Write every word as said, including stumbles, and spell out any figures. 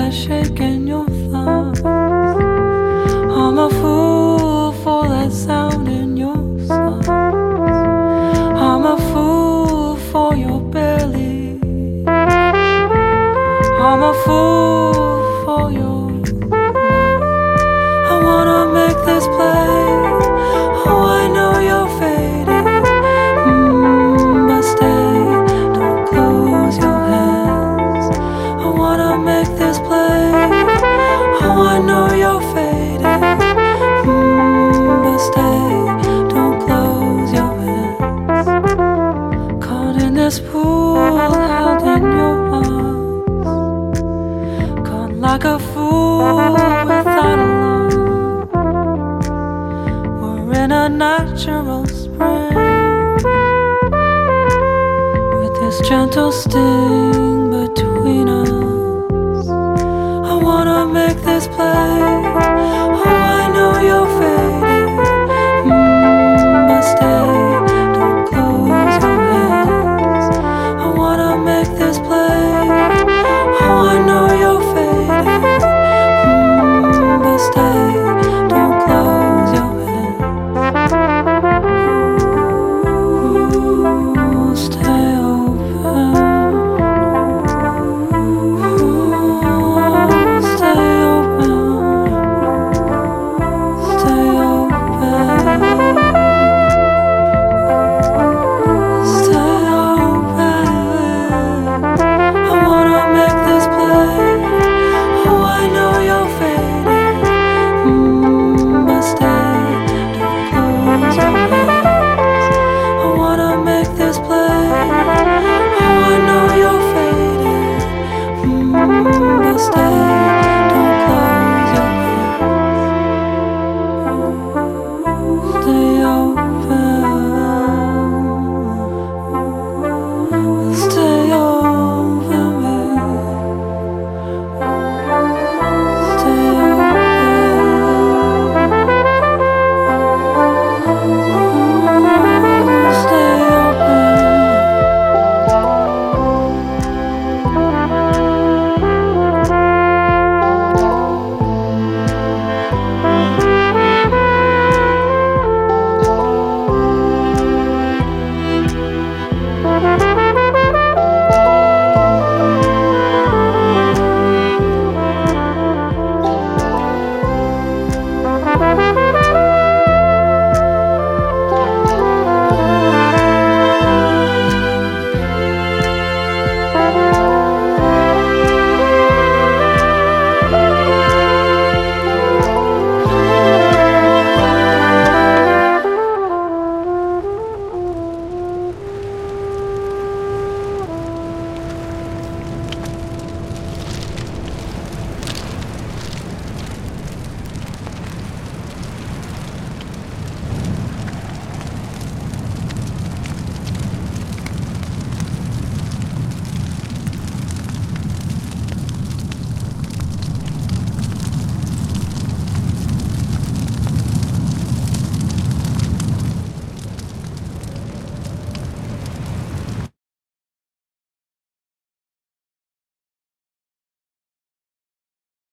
fingers shaking your thumbs. I'm a fool for that sound in your songs. I'm a fool for your belly. I'm a fool for your love. I wanna make this play. Oh, I know you're fading, mm, but stay, don't close your hands. I wanna make this play. Oh, I know you're fading, mm, but stay, don't close your hands. Caught in this pool, held in your arms, caught like a fool without a love. We're in a natural spring with this gentle sting between us. I wanna make this play.